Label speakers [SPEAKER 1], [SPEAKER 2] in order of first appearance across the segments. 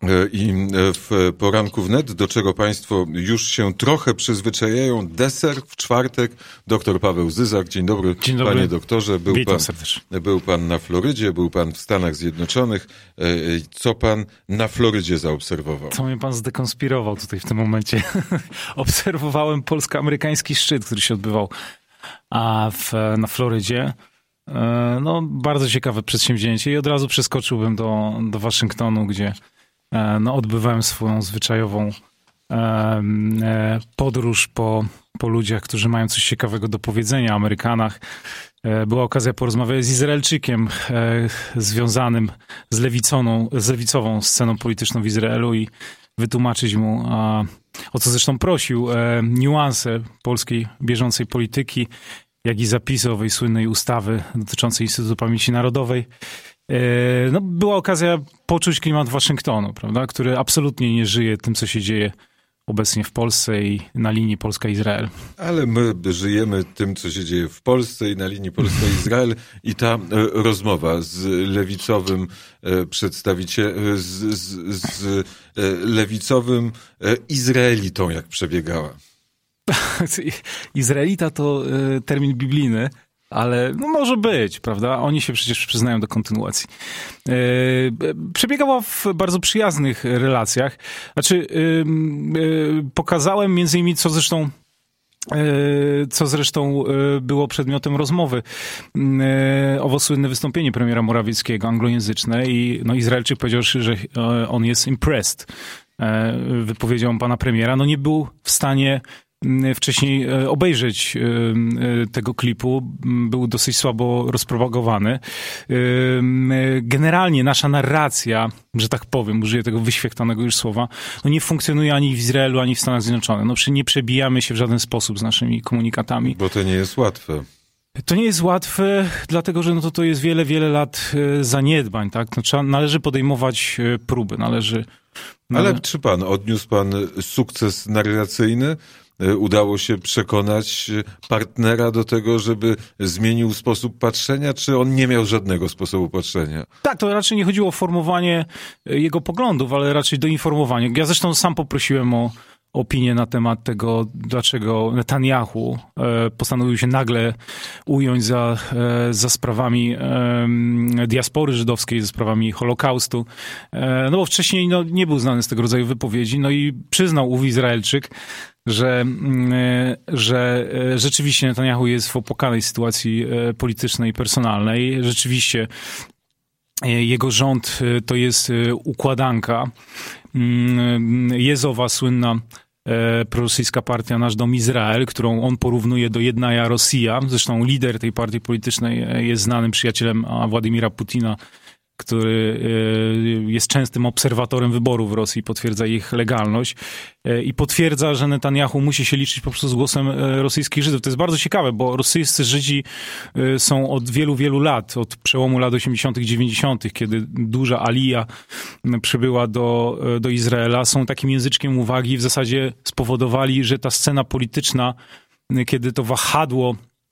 [SPEAKER 1] I w poranku wnet, do czego państwo już się trochę przyzwyczajają, deser w czwartek. Doktor Paweł Zyzak. Dzień dobry, panie doktorze.
[SPEAKER 2] Witam serdecznie.
[SPEAKER 1] Był pan na Florydzie, był pan w Stanach Zjednoczonych. Co pan na Florydzie zaobserwował?
[SPEAKER 2] Co mnie pan zdekonspirował tutaj w tym momencie? Obserwowałem polsko-amerykański szczyt, który się odbywał na Florydzie. No, bardzo ciekawe przedsięwzięcie i od razu przeskoczyłbym do Waszyngtonu, gdzie odbywałem swoją zwyczajową podróż po ludziach, którzy mają coś ciekawego do powiedzenia o Amerykanach. Była okazja porozmawiać z Izraelczykiem związanym z lewicową sceną polityczną w Izraelu i wytłumaczyć mu, o co zresztą prosił, niuanse polskiej bieżącej polityki, jak i zapisy owej słynnej ustawy dotyczącej Instytutu Pamięci Narodowej. Była okazja poczuć klimat Waszyngtonu, prawda, który absolutnie nie żyje tym, co się dzieje obecnie w Polsce i na linii Polska-Izrael.
[SPEAKER 1] Ale my żyjemy tym, co się dzieje w Polsce i na linii Polska-Izrael i ta rozmowa z lewicowym przedstawicielem, z lewicowym Izraelitą, jak przebiegała.
[SPEAKER 2] Izraelita to termin biblijny, ale może być, prawda? Oni się przecież przyznają do kontynuacji. Przebiegała w bardzo przyjaznych relacjach. Znaczy, pokazałem między innymi, co zresztą było przedmiotem rozmowy. Owo słynne wystąpienie premiera Morawieckiego, anglojęzyczne, i Izraelczyk powiedział, że on jest impressed wypowiedzią pana premiera. Nie był w stanie wcześniej obejrzeć tego klipu, był dosyć słabo rozpropagowany. Generalnie nasza narracja, że tak powiem, użyję tego wyświechtanego już słowa, nie funkcjonuje ani w Izraelu, ani w Stanach Zjednoczonych. Nie przebijamy się w żaden sposób z naszymi komunikatami.
[SPEAKER 1] Bo to nie jest łatwe.
[SPEAKER 2] To nie jest łatwe, dlatego że to jest wiele, wiele lat zaniedbań, tak? Należy podejmować próby,
[SPEAKER 1] Ale czy odniósł pan sukces narracyjny? Udało się przekonać partnera do tego, żeby zmienił sposób patrzenia, czy on nie miał żadnego sposobu patrzenia?
[SPEAKER 2] Tak, to raczej nie chodziło o formowanie jego poglądów, ale raczej do informowania. Ja zresztą sam poprosiłem o opinię na temat tego, dlaczego Netanyahu postanowił się nagle ująć za sprawami diaspory żydowskiej, za sprawami Holokaustu. Bo wcześniej nie był znany z tego rodzaju wypowiedzi. I przyznał ów Izraelczyk, że rzeczywiście Netanyahu jest w opłakanej sytuacji politycznej i personalnej. Rzeczywiście jego rząd to jest układanka. Jest owa słynna prorosyjska partia Nasz Dom Izrael, którą on porównuje do Jednaja Rosja. Zresztą lider tej partii politycznej jest znanym przyjacielem Władimira Putina, który jest częstym obserwatorem wyborów w Rosji, potwierdza ich legalność i potwierdza, że Netanyahu musi się liczyć po prostu z głosem rosyjskich Żydów. To jest bardzo ciekawe, bo rosyjscy Żydzi są od wielu, wielu lat, od przełomu lat 80., 90., kiedy duża alija przybyła do Izraela, są takim języczkiem uwagi, w zasadzie spowodowali, że ta scena polityczna, kiedy to wahadło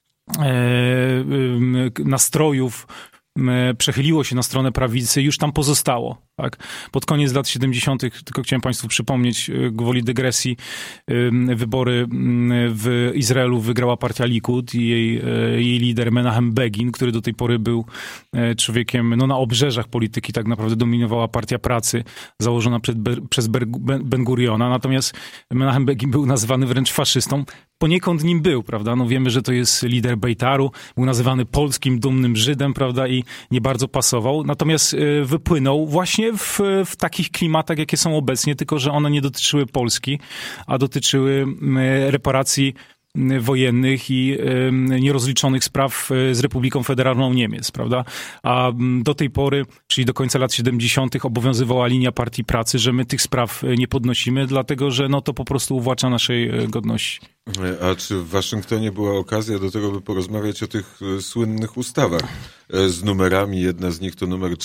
[SPEAKER 2] nastrojów przechyliło się na stronę prawicy, już tam pozostało. Tak? Pod koniec lat 70., tylko chciałem państwu przypomnieć, gwoli dygresji, wybory w Izraelu wygrała partia Likud i jej lider Menachem Begin, który do tej pory był człowiekiem na obrzeżach polityki, tak naprawdę dominowała Partia Pracy, założona przez Ben-Guriona. Natomiast Menachem Begin był nazywany wręcz faszystą. Poniekąd nim był, prawda? Wiemy, że to jest lider Bejtaru, był nazywany polskim dumnym Żydem, prawda? I nie bardzo pasował. Natomiast wypłynął właśnie w takich klimatach, jakie są obecnie, tylko że one nie dotyczyły Polski, a dotyczyły reparacji wojennych i nierozliczonych spraw z Republiką Federalną Niemiec, prawda? A do tej pory, czyli do końca lat 70., obowiązywała linia Partii Pracy, że my tych spraw nie podnosimy, dlatego że to po prostu uwłacza naszej godności.
[SPEAKER 1] A czy w Waszyngtonie była okazja do tego, by porozmawiać o tych słynnych ustawach z numerami? Jedna z nich to numer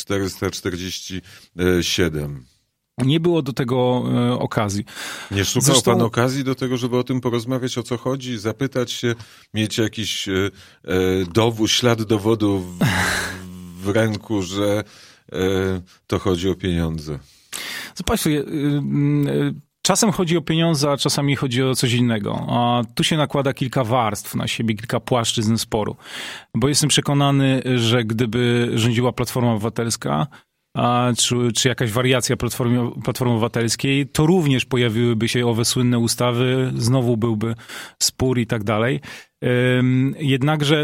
[SPEAKER 1] 447.
[SPEAKER 2] Nie było do tego okazji.
[SPEAKER 1] Nie szukał pan okazji do tego, żeby o tym porozmawiać, o co chodzi, zapytać się, mieć jakiś ślad dowodu w ręku, że to chodzi o pieniądze?
[SPEAKER 2] Zobaczcie, czasem chodzi o pieniądze, a czasami chodzi o coś innego. A tu się nakłada kilka warstw na siebie, kilka płaszczyzn sporu. Bo jestem przekonany, że gdyby rządziła Platforma Obywatelska, czy jakaś wariacja Platformy Obywatelskiej, to również pojawiłyby się owe słynne ustawy, znowu byłby spór i tak dalej. Jednakże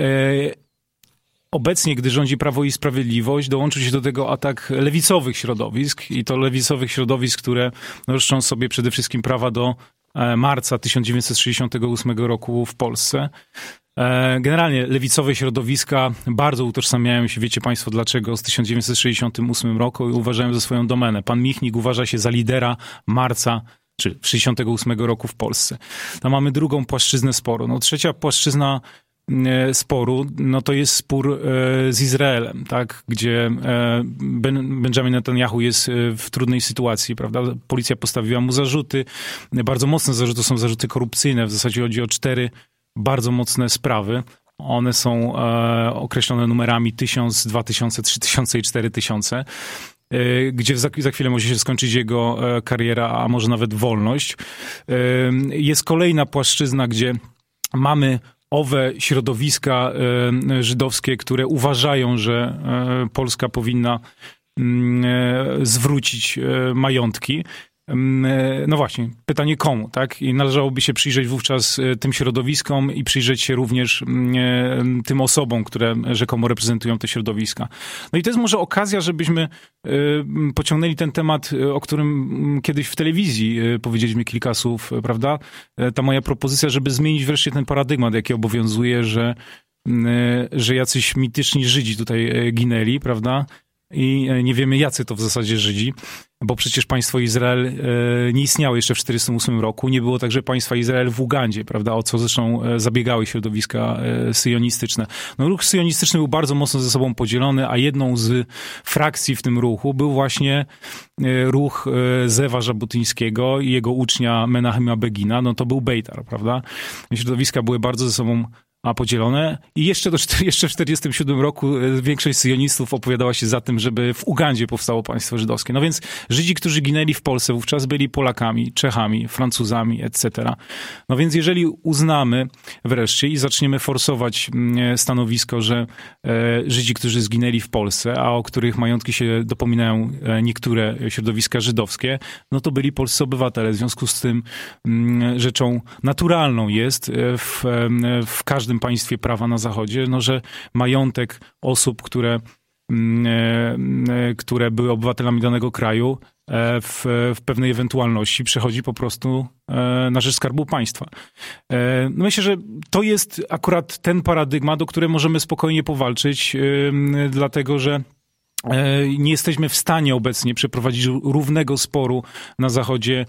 [SPEAKER 2] obecnie, gdy rządzi Prawo i Sprawiedliwość, dołączył się do tego atak lewicowych środowisk i to lewicowych środowisk, które roszczą sobie przede wszystkim prawa do marca 1968 roku w Polsce. Generalnie lewicowe środowiska bardzo utożsamiają się, wiecie państwo dlaczego, z 1968 roku i uważają za swoją domenę. Pan Michnik uważa się za lidera marca czy 68 roku w Polsce. Tam mamy drugą płaszczyznę sporu. No, trzecia płaszczyzna sporu, no to jest spór z Izraelem, tak, gdzie Benjamin Netanyahu jest w trudnej sytuacji, prawda? Policja postawiła mu zarzuty, bardzo mocne zarzuty, są zarzuty korupcyjne, w zasadzie chodzi o 4 bardzo mocne sprawy. One są określone numerami 1000, 2000, 3000 i 4000. Gdzie za chwilę może się skończyć jego kariera, a może nawet wolność. Jest kolejna płaszczyzna, gdzie mamy owe środowiska żydowskie, które uważają, że Polska powinna zwrócić majątki. No właśnie, pytanie komu, tak? I należałoby się przyjrzeć wówczas tym środowiskom i przyjrzeć się również tym osobom, które rzekomo reprezentują te środowiska. No i to jest może okazja, żebyśmy pociągnęli ten temat, o którym kiedyś w telewizji powiedzieliśmy kilka słów, prawda? Ta moja propozycja, żeby zmienić wreszcie ten paradygmat, jaki obowiązuje, że jacyś mityczni Żydzi tutaj ginęli, prawda? I nie wiemy, jacy to w zasadzie Żydzi, bo przecież państwo Izrael nie istniało jeszcze w 1948 roku. Nie było także państwa Izrael w Ugandzie, prawda, o co zresztą zabiegały środowiska syjonistyczne. No, ruch syjonistyczny był bardzo mocno ze sobą podzielony, a jedną z frakcji w tym ruchu był właśnie ruch Zewa Żabotyńskiego i jego ucznia Menachema Begina. No to był Bejtar, prawda. Środowiska były bardzo ze sobą podzielone. I jeszcze w 1947 roku większość syjonistów opowiadała się za tym, żeby w Ugandzie powstało państwo żydowskie. No więc Żydzi, którzy ginęli w Polsce, wówczas byli Polakami, Czechami, Francuzami, etc. No więc jeżeli uznamy wreszcie i zaczniemy forsować stanowisko, że Żydzi, którzy zginęli w Polsce, a o których majątki się dopominają niektóre środowiska żydowskie, no to byli polscy obywatele. W związku z tym rzeczą naturalną jest w każdym państwie prawa na Zachodzie, no, że majątek osób, które były obywatelami danego kraju, w pewnej ewentualności przechodzi po prostu na rzecz Skarbu Państwa. No myślę, że to jest akurat ten paradygmat, o który możemy spokojnie powalczyć, dlatego że nie jesteśmy w stanie obecnie przeprowadzić równego sporu na Zachodzie,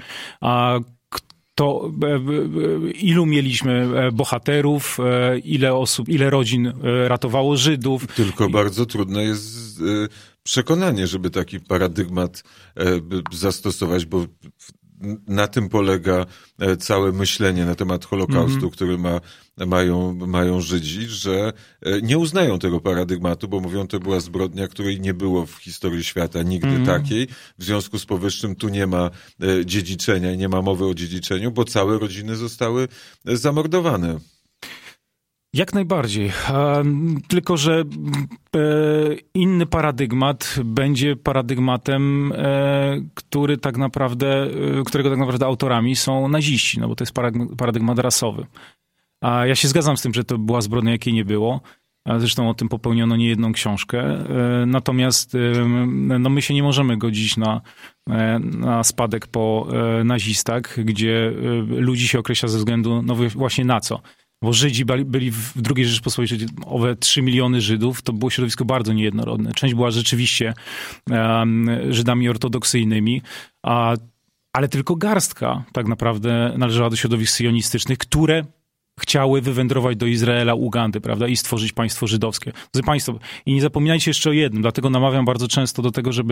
[SPEAKER 2] to ilu mieliśmy bohaterów, ile osób, ile rodzin ratowało Żydów.
[SPEAKER 1] Tylko bardzo trudne jest przekonanie, żeby taki paradygmat zastosować, bo na tym polega całe myślenie na temat Holokaustu, który mają Żydzi, że nie uznają tego paradygmatu, bo mówią, to była zbrodnia, której nie było w historii świata nigdy takiej. W związku z powyższym tu nie ma dziedziczenia i nie ma mowy o dziedziczeniu, bo całe rodziny zostały zamordowane.
[SPEAKER 2] Jak najbardziej. Tylko że inny paradygmat będzie paradygmatem, którego tak naprawdę autorami są naziści, no bo to jest paradygmat rasowy. A ja się zgadzam z tym, że to była zbrodnia, jakiej nie było. Zresztą o tym popełniono niejedną książkę. Natomiast no my się nie możemy godzić na spadek po nazistach, gdzie ludzi się określa ze względu no właśnie na co. Bo Żydzi byli w II Rzeczypospolitej, owe 3 miliony Żydów, to było środowisko bardzo niejednorodne. Część była rzeczywiście Żydami ortodoksyjnymi, ale tylko garstka tak naprawdę należała do środowisk syjonistycznych, które chciały wywędrować do Izraela, Ugandy, prawda, i stworzyć państwo żydowskie. Drodzy Państwo, i nie zapominajcie jeszcze o jednym, dlatego namawiam bardzo często do tego,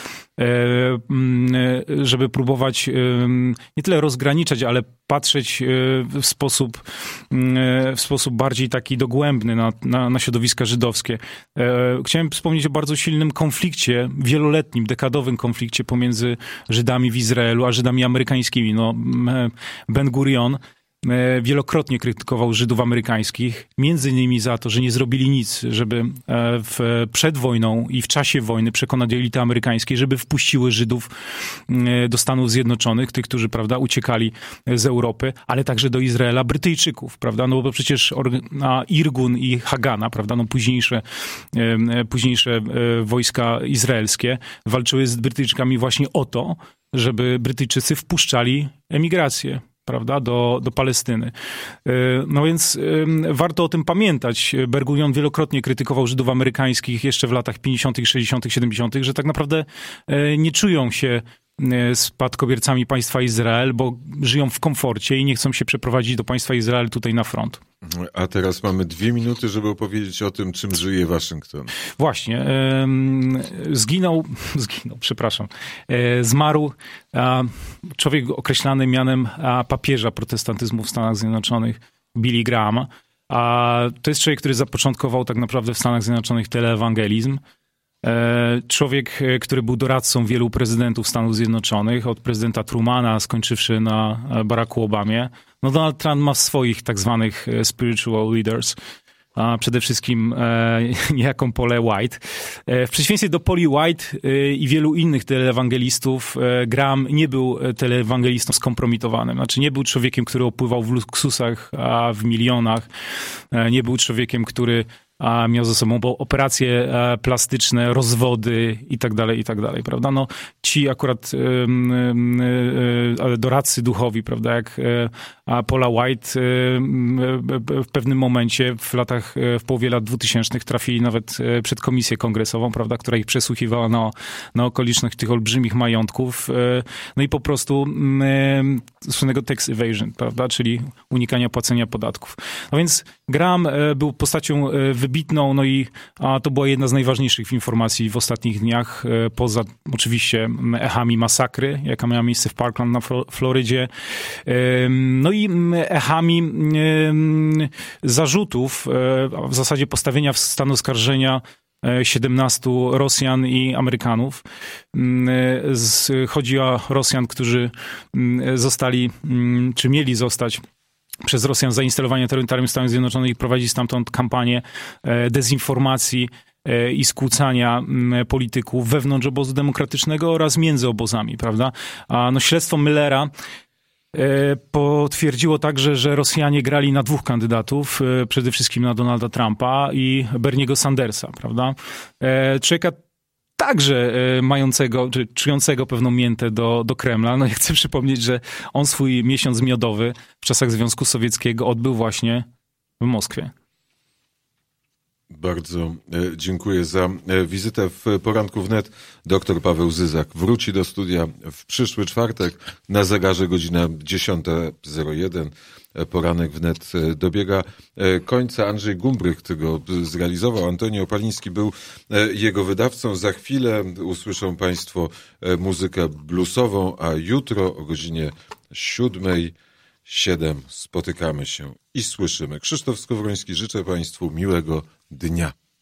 [SPEAKER 2] żeby próbować nie tyle rozgraniczać, ale patrzeć w sposób bardziej taki dogłębny na środowiska żydowskie. Chciałem wspomnieć o bardzo silnym konflikcie, wieloletnim, dekadowym konflikcie pomiędzy Żydami w Izraelu a Żydami amerykańskimi. No, Ben Gurion wielokrotnie krytykował Żydów amerykańskich, między innymi za to, że nie zrobili nic, żeby przed wojną i w czasie wojny przekonać elity amerykańskie, żeby wpuściły Żydów do Stanów Zjednoczonych, tych, którzy, prawda, uciekali z Europy, ale także do Izraela, Brytyjczyków, prawda, no bo przecież Irgun i Hagana, prawda, no późniejsze wojska izraelskie walczyły z Brytyjczykami właśnie o to, żeby Brytyjczycy wpuszczali emigrację, prawda, do Palestyny. No więc warto o tym pamiętać. Ben Gurion wielokrotnie krytykował Żydów amerykańskich jeszcze w latach 50., 60., 70., że tak naprawdę nie czują się spadkobiercami państwa Izrael, bo żyją w komforcie i nie chcą się przeprowadzić do państwa Izrael tutaj na front.
[SPEAKER 1] A teraz mamy 2 minuty, żeby opowiedzieć o tym, czym żyje Waszyngton.
[SPEAKER 2] Właśnie. Zmarł człowiek określany mianem papieża protestantyzmu w Stanach Zjednoczonych, Billy Graham. To jest człowiek, który zapoczątkował tak naprawdę w Stanach Zjednoczonych teleewangelizm. Człowiek, który był doradcą wielu prezydentów Stanów Zjednoczonych, od prezydenta Trumana, skończywszy na Baracku Obamie. No Donald Trump ma swoich tak zwanych spiritual leaders, a przede wszystkim niejaką Paulę White. W przeciwieństwie do Pauli White i wielu innych teleewangelistów, Graham nie był teleewangelistą skompromitowanym. Znaczy nie był człowiekiem, który opływał w luksusach, a w milionach. Nie był człowiekiem, który miał ze sobą operacje plastyczne, rozwody i tak dalej, prawda? No, ci akurat doradcy duchowi, prawda, jak Paula White w pewnym momencie w połowie lat 2000 trafili nawet przed komisję kongresową, prawda, która ich przesłuchiwała na okoliczność tych olbrzymich majątków, no i po prostu słynnego tax evasion, prawda, czyli unikania płacenia podatków. No więc Graham był postacią wybitną, no i to była jedna z najważniejszych informacji w ostatnich dniach, poza oczywiście echami masakry, jaka miała miejsce w Parkland na Florydzie, no i echami zarzutów, w zasadzie postawienia w stan oskarżenia 17 Rosjan i Amerykanów. Chodzi o Rosjan, którzy zostali, czy mieli zostać przez Rosjan zainstalowani na terytorium Stanów Zjednoczonych i prowadzić stamtąd kampanię dezinformacji i skłócania polityków wewnątrz obozu demokratycznego oraz między obozami, prawda? No, śledztwo Muellera potwierdziło także, że Rosjanie grali na 2 kandydatów, przede wszystkim na Donalda Trumpa i Berniego Sandersa, prawda? Człowieka także mającego, czy czującego pewną miętę do Kremla. No ja chcę przypomnieć, że on swój miesiąc miodowy w czasach Związku Sowieckiego odbył właśnie w Moskwie.
[SPEAKER 1] Bardzo dziękuję za wizytę w Poranku Wnet. Dr Paweł Zyzak wróci do studia w przyszły czwartek. Na zegarze godzina 10:01. Poranek Wnet dobiega końca. Andrzej Gumbrych go zrealizował. Antoni Opaliński był jego wydawcą. Za chwilę usłyszą Państwo muzykę bluesową, a jutro o godzinie 7:07 spotykamy się i słyszymy. Krzysztof Skowroński, życzę Państwu miłego dnia.